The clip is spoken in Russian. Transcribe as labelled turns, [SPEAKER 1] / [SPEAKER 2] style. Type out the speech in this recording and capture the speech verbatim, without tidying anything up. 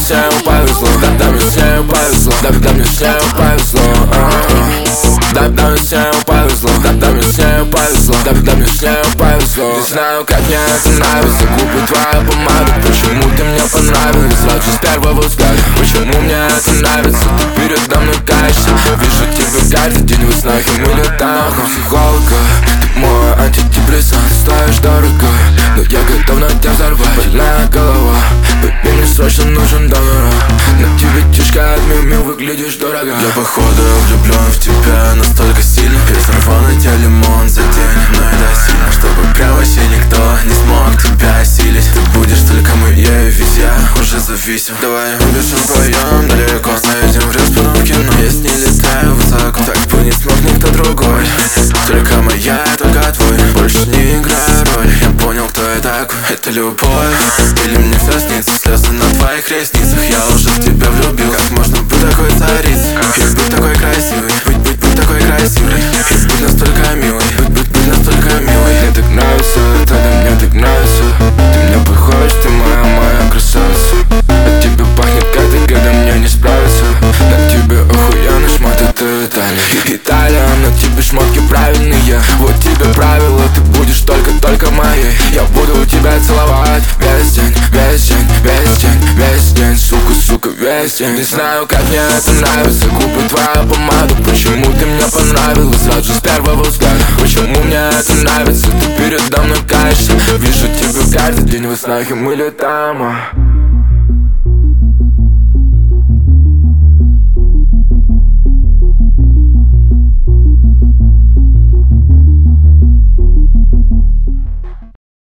[SPEAKER 1] всем повезло, да, да, мне всем повезло, да, да, мне всем повезло, да, да, мне всем повезло, да, да, мне всем повезло, да, да, мне всем повезло. Не знаю, как мне это нравится, губы твоя помада. Почему ты мне понравилась сразу с первого взгляда? Почему мне это нравится, ты передо мной каешься. Вижу тебя каждый день во снах, и мы летаем. Психолога, ты мой антидепрессант, стоишь дорого, но я готов на тебя взорвать. Больная голова, baby, мне срочно нужен донор. На тебе тишка от мил-мил, выглядишь дорого.
[SPEAKER 2] Я походу влюблен в тебя настолько сильно. Я сорвал на тебя лимон за день, но это сильно, чтобы прям вообще никто не смог тебя осилить. Ты будешь только моей, ведь я уже зависим. Давай убежим вдвоем далеко, заедем в республике, но я с ней летаю высоко. Так бы не смог никто другой, только моя, только твой. Больше не играю роль, я понял, кто я такой. Это любовь, или мне все снится, слезы на твоих ресницах. Я уже в тебя влюбил, как можно быть такой царицей и быть такой красивой, быть, быть, быть такой красивой и быть настолько милой, быть, быть, быть настолько милой.
[SPEAKER 1] Мне так нравится, это да, мне так нравится. Ты мне подходишь, ты моя, моя красавица. От тебя пахнет каждый, когда мне не справиться. На тебе охуенный шмат, это Италия. Италия, на тебе шмотки правильные. Вот тебе правила, ты будешь только-только моей. Я буду тебя целовать весь день, весь день, весь день, весь день. Сука, сука, весь день. Не знаю, как мне это нравится, губы твоя помада. Почему ты мне понравилась сразу с первого взгляда? Почему мне это нравится, ты передо мной каешься. Вижу тебя каждый день во снах, и мы летаем.